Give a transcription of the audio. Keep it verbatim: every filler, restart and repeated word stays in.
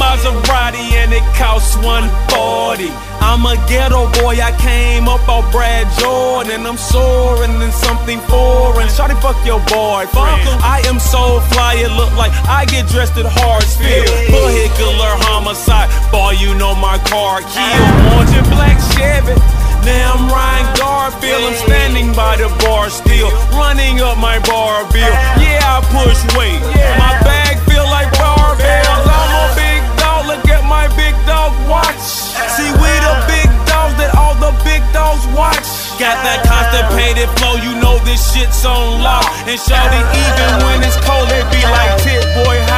Maserati and it costs one forty. I'm a ghetto boy, I came up off Brad Jordan. I'm soaring in something foreign. Shawty, fuck your boyfriend. I am so fly, it look like I get dressed at Hartsfield. Vehicular homicide, boy, you know my car killed. Orange and black Chevy. Now I'm Ryan Garfield, I'm standing by the bar still, running up my bar bill. Yeah, I push weight, my bag feel like barbells. I'm a big dog, look at my big dog watch. See, we the big dogs that all the big dogs watch. Got that constipated flow, you know this shit's on lock. And shawty, even when it's cold, it be like, Tip boy,